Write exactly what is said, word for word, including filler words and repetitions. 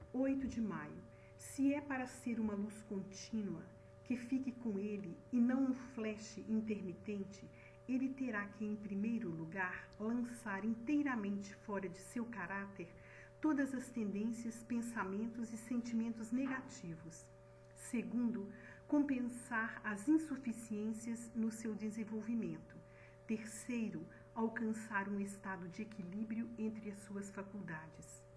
oito de maio. Se é para ser uma luz contínua, que fique com ele e não um flash intermitente, ele terá que, em primeiro lugar, lançar inteiramente fora de seu caráter todas as tendências, pensamentos e sentimentos negativos. Segundo, compensar as insuficiências no seu desenvolvimento. Terceiro, alcançar um estado de equilíbrio entre as suas faculdades.